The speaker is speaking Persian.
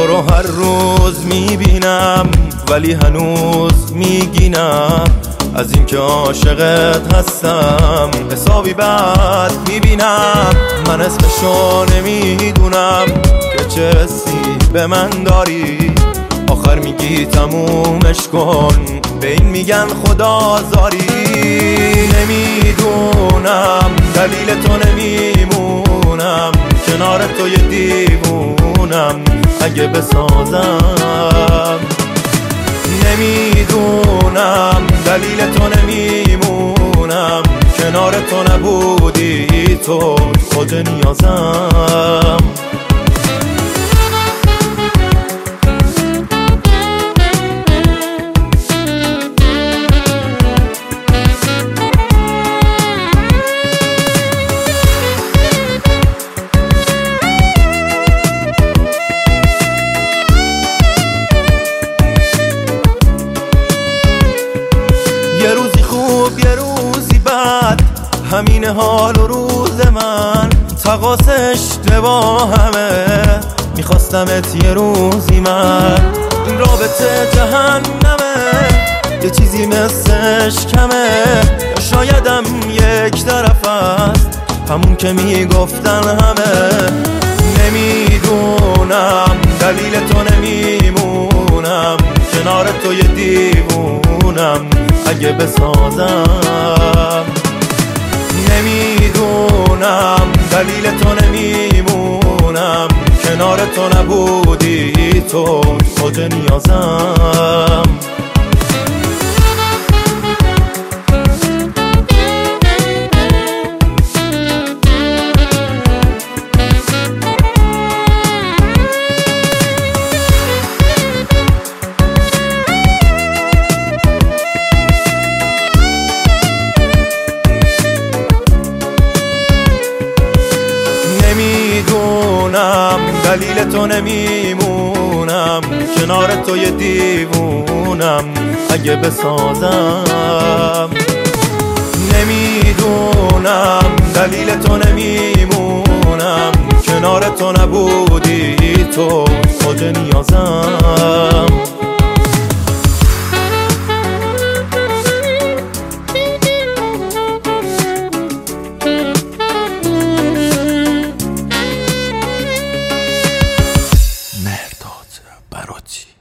تو رو هر روز میبینم ولی هنوز میگینم از اینکه عاشقت هستم. حسابی بد میبینم، من اسمشو نمیدونم که چه حسی به من داری. آخر میگی تمومش کن، به این میگن خدا زاری. نمیدونم دلیل تو نمیمونم، کنار تو یه دیوونم اگه بسازم. نمیدونم دلیل تو نمیمونم، کنار تو نبودی تو خود نیازم. یه روزی خوب یه روزی بد، همین حال و روز من. تقاس اشتباهمه، میخواستمت یه روزی من. این رابطه جهنمه، یه چیزی مثلش کمه. یا شایدم یک طرف است، همون که میگفتن همه. نمیدونم دلیل تو نمیمونم، کنار تو یه دیوونم اگه بسازم. نمیدونم دلیل تو نمیمونم، کنار تو نبودی تو خود نیازم. نمیدونم دلیل تو نمیمونم، کنار تو یه دیوونم اگه بسازم. نمیدونم دلیل تو نمیمونم، کنار تو نبودی تو خود نیازم. مهرداد براتی.